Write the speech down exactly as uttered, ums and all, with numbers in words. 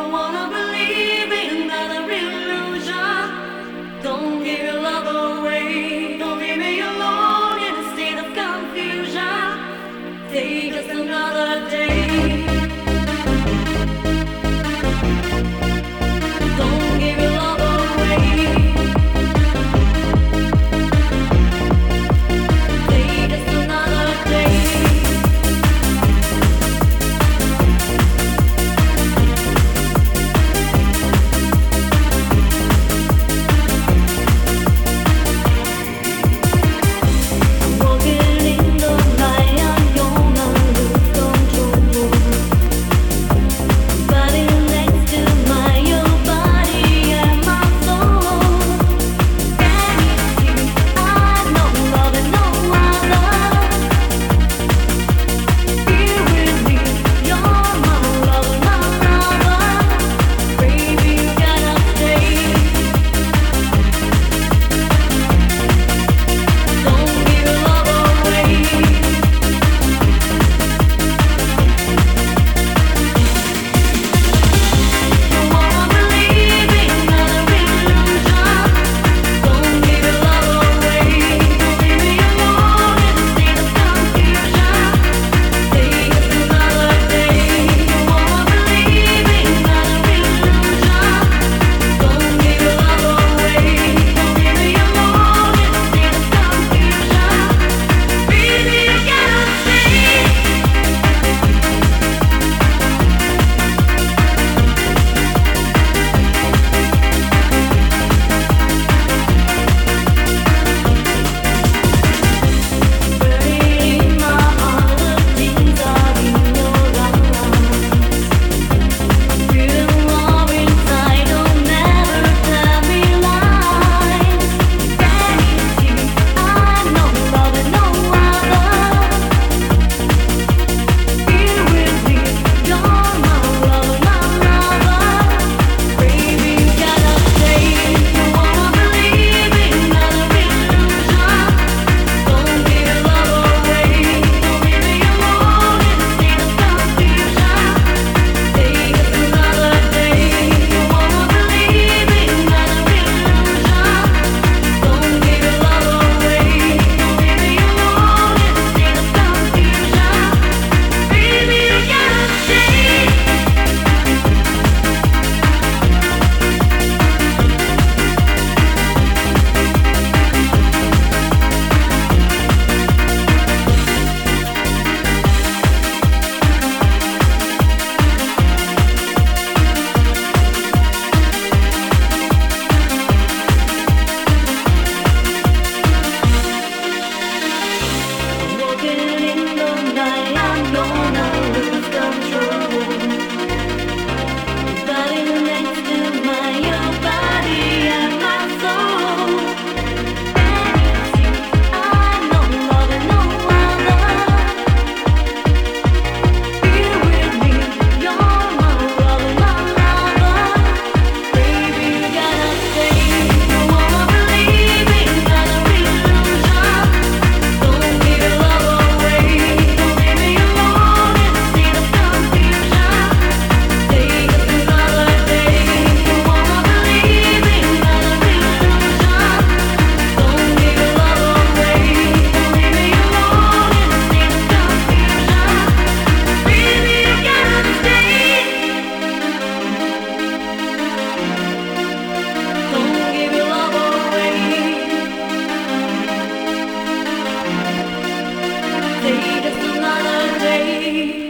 wanna believe in another illusion. Don't give your love away. Don't leave me alone in a state of confusion. Take just another day. Don't give your love away. Take just another day. Walking in the night, I'm gonna lose control. Body next to my your body and my soul. Can you see? I know love and no other. Here with me, you're my lover, my lover. Baby, you gotta stay. Don't give your love away. Don't wanna believe in another illusion. Don't give your love away. Don't leave me alone in a state of confusion. Take us another day. Don't wanna believe in another illusion. Don't give your love away. Don't leave me alone in a state of confusion. Baby, you gotta stay. Buried in my heart, the things are in your eyes. Feel love inside, don't never tell me lies. Can you see? I know love and no other. Here with me, you're my lover, my lover. Baby, you gotta stay. Don't wanna believe in another illusion. Don't give your love away. Don't leave me alone in a state of confusion. Take us another day. Don't wanna believe in another illusion. Don't give your love away. Don't leave me alone in a state of confusion. Baby, you gotta stay. Walking in the night, I'm gonna lose control. Body next to my your body and my soul. Can you see? I know love and no other. Here with me, you're my lover, my lover. Baby, you gotta stay. Don't wanna believe in another illusion. Don't give your love away. Don't leave me alone in a state of confusion. Take us another day. Don't wanna believe in another illusion. Don't give your love away. Don't leave me alone in a state of confusion. Baby, you gotta stay. Don't give your love away. Take just another day.